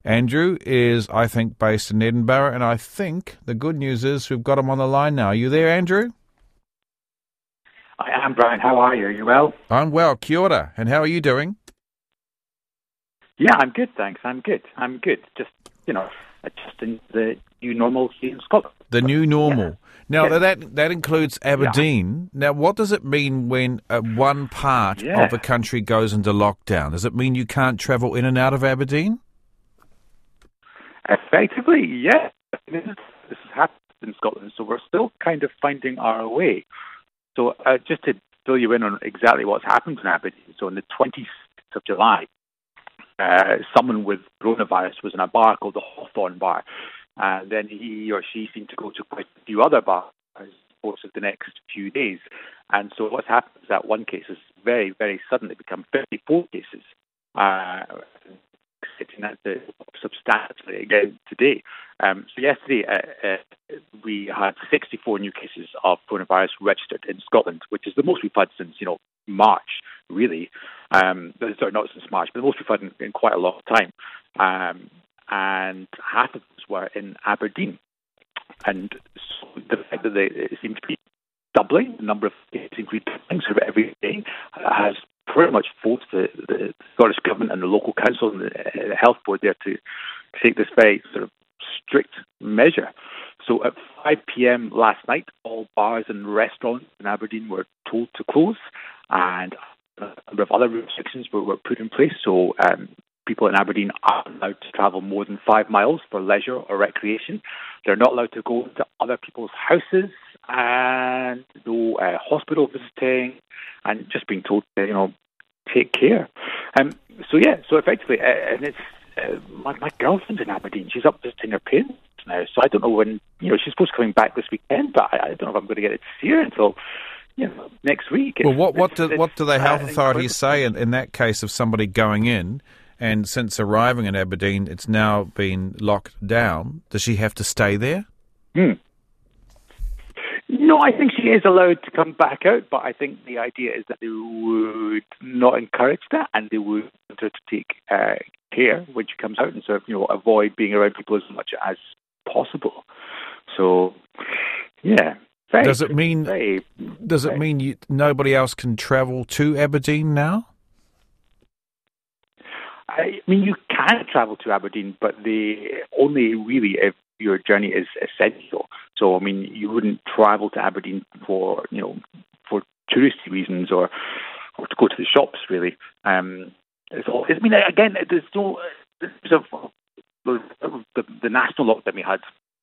Andrew is, I think, based in Edinburgh, and I think the good news is we've got him on the line now. Are you there, Andrew? I am, Brian. How are you? Are you well? I'm well. Kia ora. And how are you doing? Yeah, I'm good, thanks. I'm good. Just, adjusting the new normal here in Scotland. The new normal. Yeah. Now, Yeah. that includes Aberdeen. Yeah. Now, what does it mean when one part of a country goes into lockdown? Does it mean you can't travel in and out of Aberdeen? Effectively, yes. This has happened in Scotland, so we're still kind of finding our way. So just to fill you in on exactly what's happened in Aberdeen, so on the 26th of July, someone with coronavirus was in a bar called the Hawthorne Bar, and then he or she seemed to go to quite a few other bars over the course of the next few days. And so what's happened is that one case has very, very suddenly become 54 cases. Sitting at the substantially again today. So yesterday we had 64 new cases of coronavirus registered in Scotland, which is the most we've had since March, really. Sorry, not since March, but the most we've had in quite a long time. And half of those were in Aberdeen. And so the fact that it seems to be doubling, the number of cases increasing sort of every day, has pretty much forced the Scottish Government and the local council and the health board there to take this very sort of strict measure. So at 5 p.m. last night, all bars and restaurants in Aberdeen were told to close, and a number of other restrictions were put in place. So people in Aberdeen aren't allowed to travel more than 5 miles for leisure or recreation. They're not allowed to go to other people's houses, and no hospital visiting, and just being told to, take care. So effectively, and it's my girlfriend's in Aberdeen. She's up visiting her parents now, so I don't know when, she's supposed to be coming back this weekend, but I don't know if I'm going to get to see her until, next week. Well, what do the health authorities say in that case of somebody going in, and since arriving in Aberdeen, it's now been locked down? Does she have to stay there? No, I think she is allowed to come back out, but I think the idea is that they would not encourage that, and they would want her to take care when she comes out and sort of, avoid being around people as much as possible. So, yeah. Does it mean nobody else can travel to Aberdeen now? I mean, you can travel to Aberdeen, but only really if your journey is essential. So, I mean, you wouldn't travel to Aberdeen for touristy reasons or to go to the shops, really. Again, there's no the national lockdown we had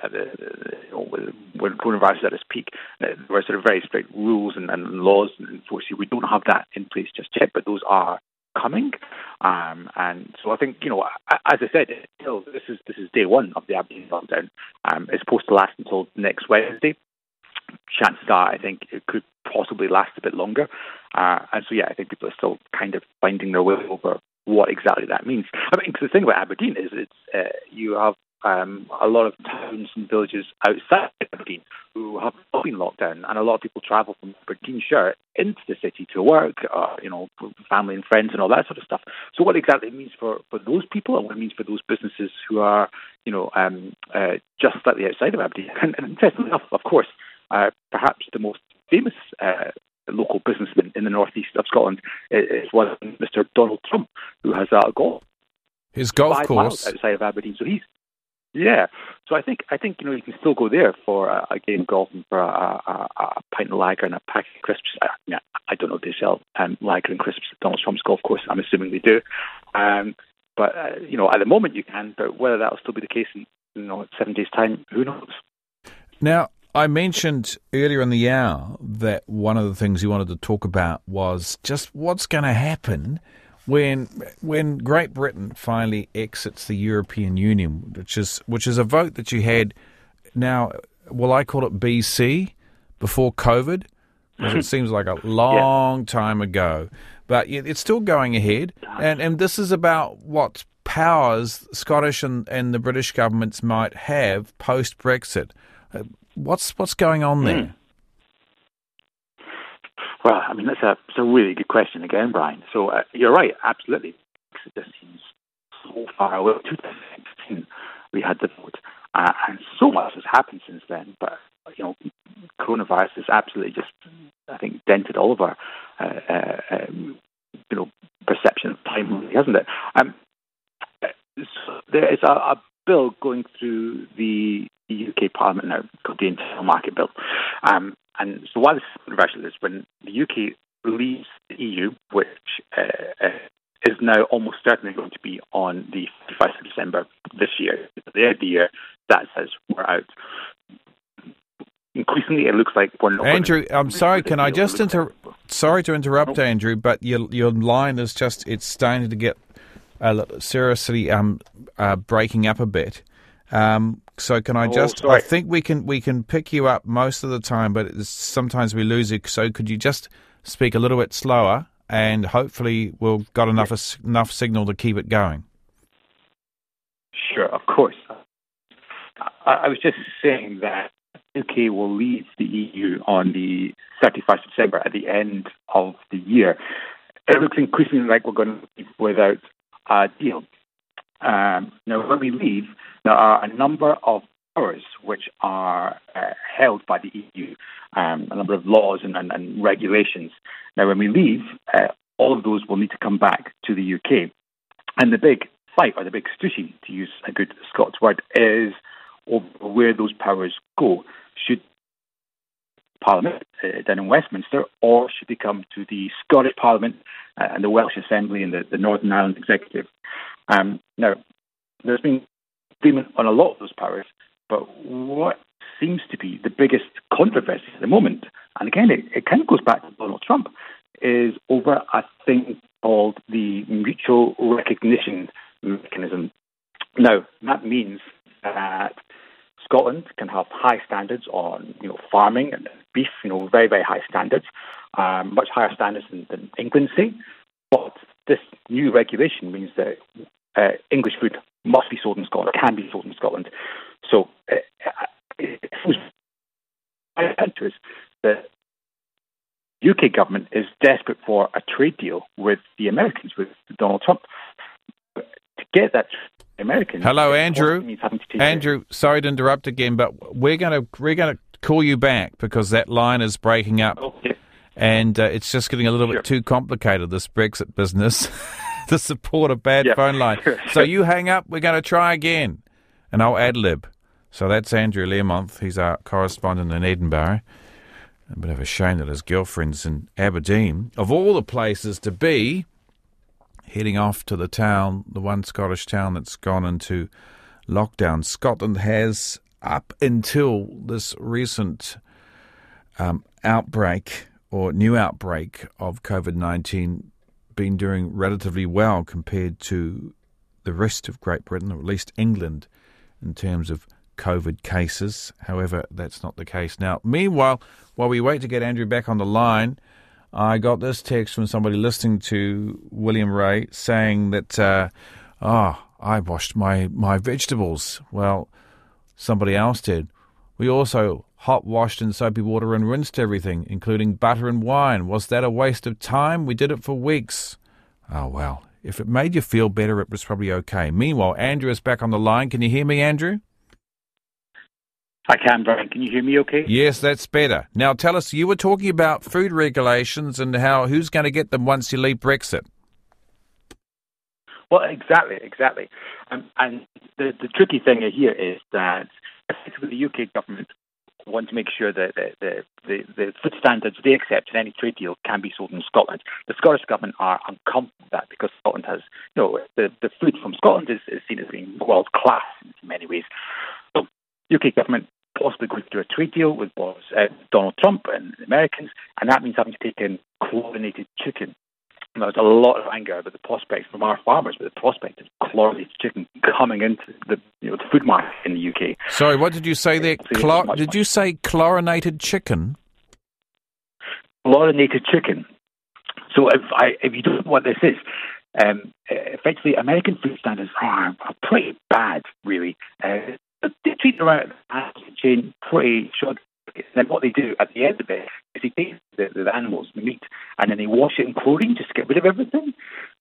when coronavirus was at its peak. There were sort of very strict rules and laws and enforcement. We don't have that in place just yet, but those are coming, and so I think as I said, this is day one of the Aberdeen lockdown. It's supposed to last until next Wednesday. Chances are, I think it could possibly last a bit longer, and so I think people are still kind of finding their way over what exactly that means. I mean, because the thing about Aberdeen is you have a lot of towns and villages outside Aberdeen who have not been locked down, and a lot of people travel from Aberdeenshire into the city to work, family and friends and all that sort of stuff. So what exactly it means for those people, and what it means for those businesses who are, just slightly outside of Aberdeen. And interestingly enough, of course, perhaps the most famous local businessman in the northeast of Scotland is one Mr. Donald Trump, who has a his golf 5 course miles outside of Aberdeen. So so I think you can still go there for a game of golf and for a pint of lager and a pack of crisps. I don't know if they sell lager and crisps at Donald Trump's golf course. I'm assuming they do. But at the moment you can. But whether that will still be the case in 7 days' time, who knows? Now, I mentioned earlier in the hour that one of the things you wanted to talk about was just what's going to happen when Great Britain finally exits the European Union, which is a vote that you had now, well, I call it BC, before COVID, because it seems like a long time ago. But it's still going ahead, and this is about what powers Scottish and the British governments might have post-Brexit. What's going on there? Well, I mean, that's a really good question again, Brian. So you're right, absolutely. This seems so far away. 2016, we had the vote, and so much has happened since then. But coronavirus has absolutely just, I think, dented all of our, perception of time, really, hasn't it? So there is a bill going through the UK Parliament now called the Internal Market Bill. And so why this is controversial is when the UK leaves the EU, which is now almost certainly going to be on the 31st of December this year. At the end of the year, that says we're out. Increasingly, it looks like we're not. Andrew, I'm sorry. Can I just sorry to interrupt, Andrew, but your line is it's starting to get seriously breaking up a bit. So can I just? Sorry. I think we can pick you up most of the time, but sometimes we lose you. So could you just speak a little bit slower, and hopefully we've got enough signal to keep it going. Sure, of course. I was just saying that UK will leave the EU on the 31st of December at the end of the year. It looks increasingly like we're going to leave without a deal. Now, when we leave, there are a number of powers which are held by the EU, a number of laws and regulations. Now, when we leave, all of those will need to come back to the UK. And the big fight, or the big stushy, to use a good Scots word, is over where those powers go. Should Parliament down in Westminster, or should they come to the Scottish Parliament and the Welsh Assembly and the Northern Ireland Executive? Now, there's been agreement on a lot of those powers, but what seems to be the biggest controversy at the moment, and again, it kind of goes back to Donald Trump, is over a thing called the mutual recognition mechanism. Now, that means that Scotland can have high standards on, farming and beef, very, very high standards, much higher standards than England say. But this new regulation means that English food must be sold in Scotland, can be sold in Scotland. So it seems to us that the UK government is desperate for a trade deal with the Americans, with Donald Trump. To get that Americans. Hello, Andrew. Andrew, sorry to interrupt again, but we're going to call you back because that line is breaking up, and it's just getting a little bit too complicated. This Brexit business to support a bad phone line. So you hang up. We're going to try again, and I'll ad lib. So that's Andrew Learmonth. He's our correspondent in Edinburgh. A bit of a shame that his girlfriend's in Aberdeen, of all the places to be, heading off to the town, the one Scottish town that's gone into lockdown. Scotland has, up until this recent outbreak or new outbreak of COVID-19, been doing relatively well compared to the rest of Great Britain, or at least England, in terms of COVID cases. However, that's not the case now. Meanwhile, while we wait to get Andrew back on the line, I got this text from somebody listening to William Ray saying that, I washed my vegetables. Well, somebody else did. We also hot washed in soapy water and rinsed everything, including butter and wine. Was that a waste of time? We did it for weeks. Oh, well, if it made you feel better, it was probably okay. Meanwhile, Andrew is back on the line. Can you hear me, Andrew? I can, Brian. Can you hear me okay? Yes, that's better. Now tell us, you were talking about food regulations and who's going to get them once you leave Brexit. Well, exactly. And the tricky thing here is that effectively the UK government want to make sure that the food standards they accept in any trade deal can be sold in Scotland. The Scottish government are uncomfortable with that because Scotland has, the food from Scotland is seen as being world class in many ways. So UK government possibly going to do a trade deal with Donald Trump and the Americans, and that means having to take in chlorinated chicken. And there's a lot of anger about the prospects from our farmers, with the prospect of chlorinated chicken coming into the food market in the UK. Sorry, what did you say there? Did you say chlorinated chicken? Chlorinated chicken. So if you don't know what this is, effectively American food standards are pretty bad, really. They treat them around the chain pretty short. And then what they do at the end of it is they take the animals, the meat, and then they wash it in chlorine just to get rid of everything.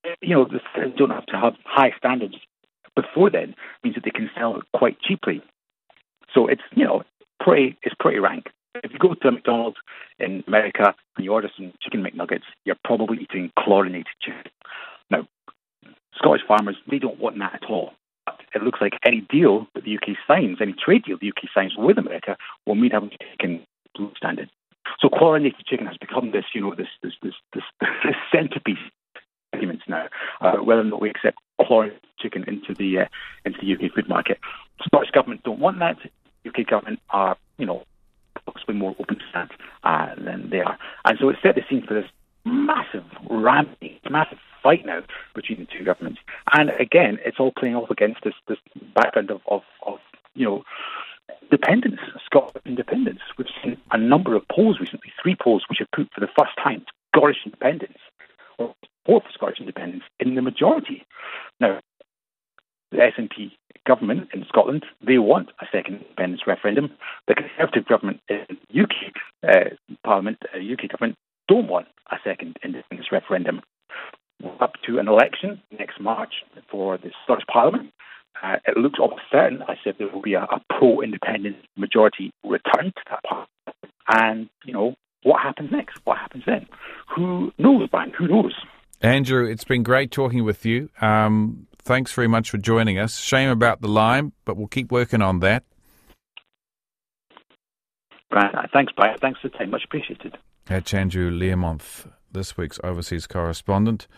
the Scottish don't have to have high standards before then, means that they can sell it quite cheaply. So it's pretty rank. If you go to a McDonald's in America and you order some chicken McNuggets, you're probably eating chlorinated chicken. Now, Scottish farmers, they don't want that at all. But it looks like any deal that the UK signs, any trade deal the UK signs with America, will mean having chicken blue standard. So chlorinated chicken has become this centerpiece arguments now, whether or not we accept chlorinated chicken into the UK food market. The Scottish government don't want that. The UK government are, possibly more open to that than they are. And so it's set the scene for this massive fight now between the two governments. And again, it's all playing off against this background of dependence, Scottish independence. We've seen a number of polls recently, 3 polls, which have put for the first time Scottish independence, or support for Scottish independence, in the majority. Now, the SNP government in Scotland, they want a second independence referendum. The Conservative government in UK Parliament, UK government, don't want a second independence referendum. We're up to an election next March for the Scottish Parliament. It looks almost certain, I said, there will be a pro-independence majority return to that parliament. And, what happens next? What happens then? Who knows, Brian? Who knows? Andrew, it's been great talking with you. Thanks very much for joining us. Shame about the lime, but we'll keep working on that. Thanks, Brian. Thanks for the time. Much appreciated. That's Andrew Learmonth, this week's overseas correspondent.